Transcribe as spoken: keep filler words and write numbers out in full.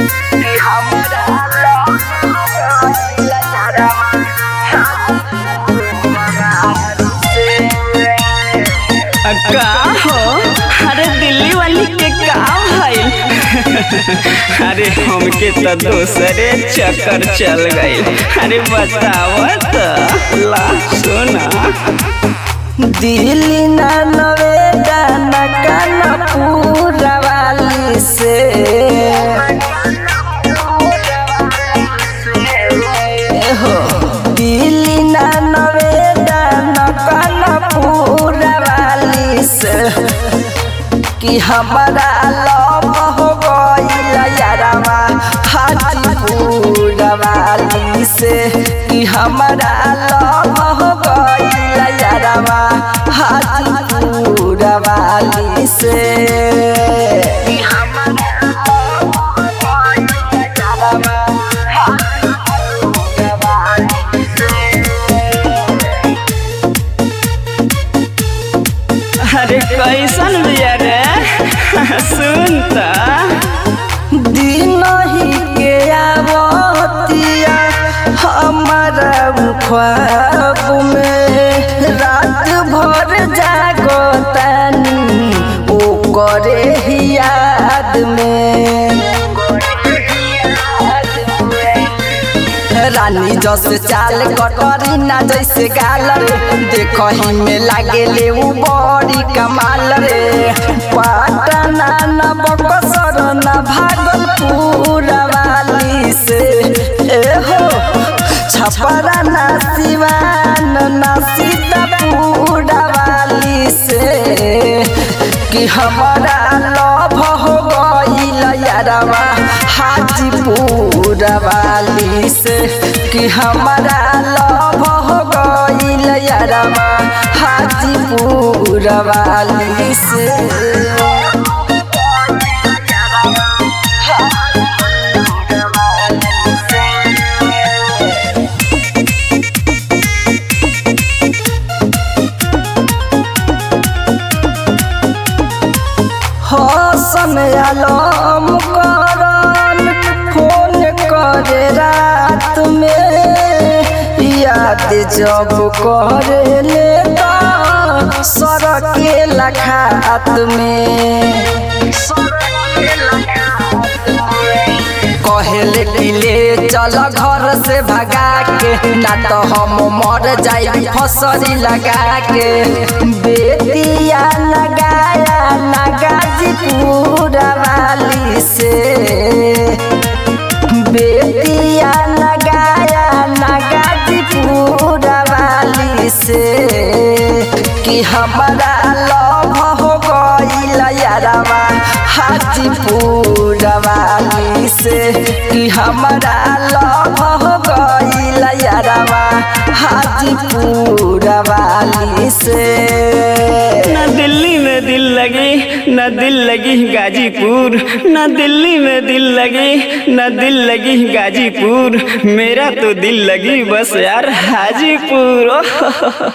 का हो? अरे दिल्ली वाली के का भइल? अरे हमके तो दूसरे चक्कर चल गई। अरे बताओ तो ला सुना। दिल्ली ना नवेदा ना कानपुर वाली से हो, दिल्ली ना नवेदा ना कानपुर वाली से कि हमारा लव हो गइल यारवा हाजीपुर वाली से कि हमारा लव हो गइल यारवा हाजीपुर वाली से कि हमारा लव हो गइल यारवा हाजीपुर वाली से। अरे कैसन बिया रे? सुन त दिन ही के आवतिया हमारा ख्वाब में रात भर जागो तानी ओ करे ही याद में। रानी जस चाल कटरी ना जैसे गाल रे देखही में लागे ले उ बड़ी कमाल रे। पटना ना बक्सर ना भागलपुर वाली से ए हो, छपरा ना सिवान ना सीतापुर वाली से कि हमारा लव हो गइल यारवा हाजीपुर वाली से कि हमारा लव हो गइल यारवा हाजीपुर वाली से। हसन आलम करन फोन करे रात में याद जब करे ले सरके लखात में कहले कि ले चल घर से भगा के ना तो हम मर जाई फसरी लगा के। बेटिया लगाया ना गाजीपुर वाली से बेटिया लगाया ना गाजीपुर वाली से कि हमारा लव हो गइल यारवा हाजीपुर वाली से कि हमारा लव हो गइल यारवा हाजीपुर वाली से। न दिल्ली में दिल लगी न दिल लगी गाजीपुर, न दिल्ली में दिल लगी न दिल लगी गाजीपुर, मेरा तो दिल लगी बस यार हाजीपुर।